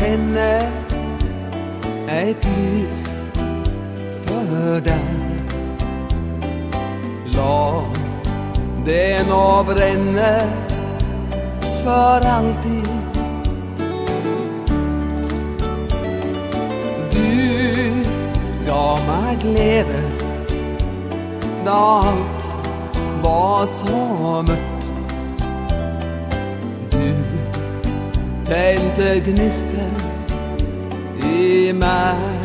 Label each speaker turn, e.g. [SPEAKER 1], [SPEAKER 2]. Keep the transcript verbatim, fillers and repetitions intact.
[SPEAKER 1] tenne et lys for deg. La det nå brenne for alltid. Du ga meg glede da alt var så mørkt. Du tente gnister i meg.